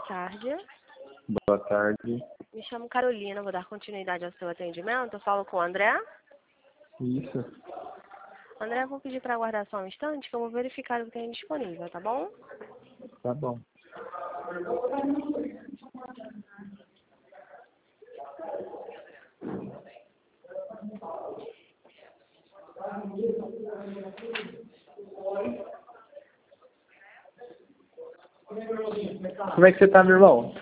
boa tarde. Boa tarde. Me chamo Carolina, vou dar continuidade ao seu atendimento. Eu falo com o André. Isso. André, eu vou pedir para aguardar só um instante que eu vou verificar o que tem disponível, tá bom? Tá bom. Como é que você tá, meu irmão?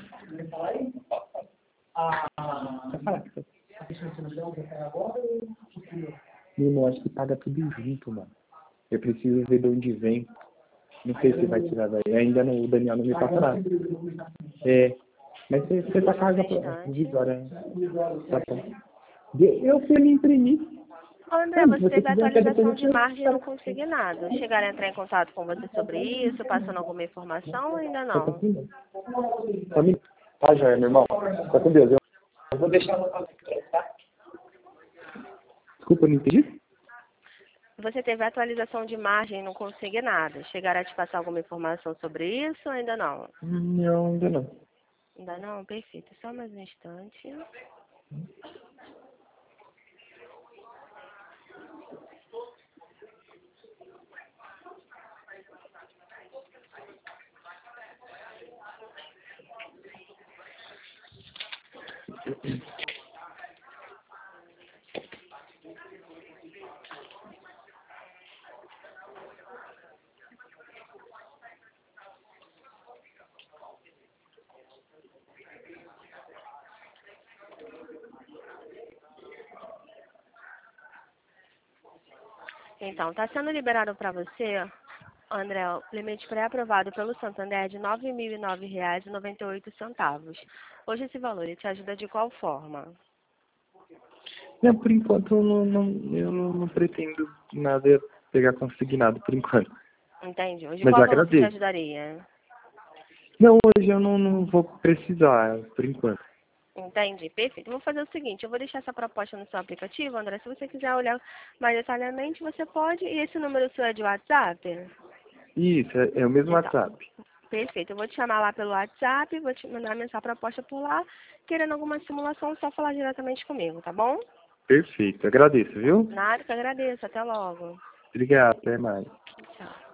Meu irmão, acho que paga tudo junto, mano. Eu preciso ver de onde vem. Não sei se vai tirar daí. Ainda não, o Daniel não me passa nada. É. Mas você tá casa divisória, né? Tá bom. Eu fui me imprimir. André, você teve atualização de margem e não consegui nada. Chegaram a entrar em contato com você sobre isso, passando alguma informação ou ainda não? Tá, joia, meu irmão. Tá com Deus. Eu vou deixar no tá? Desculpa, não entendi? Você teve atualização de margem e não consegui nada. Chegaram a te passar alguma informação sobre isso ou ainda não? Não, ainda não. Ainda não? Perfeito. Só mais um instante. Então, está sendo liberado para você, André, o limite pré-aprovado pelo Santander de R$ 9.009,98. Hoje esse valor ele te ajuda de qual forma? Não, por enquanto eu não pretendo nada pegar consignado, por enquanto. Entende? Hoje Mas qual eu valor que te agradeço. ajudaria? Não, hoje eu não vou precisar, por enquanto. Entendi, perfeito. Vou fazer o seguinte, eu vou deixar essa proposta no seu aplicativo, André. Se você quiser olhar mais detalhadamente, você pode. E esse número seu é de WhatsApp? Isso, é o mesmo Então, WhatsApp. perfeito. Eu vou te chamar lá pelo WhatsApp, vou te mandar essa proposta por lá. Querendo alguma simulação, é só falar diretamente comigo, tá bom? Perfeito, agradeço, viu? Nada, que agradeço. Até logo. Obrigado, até mais. Tchau.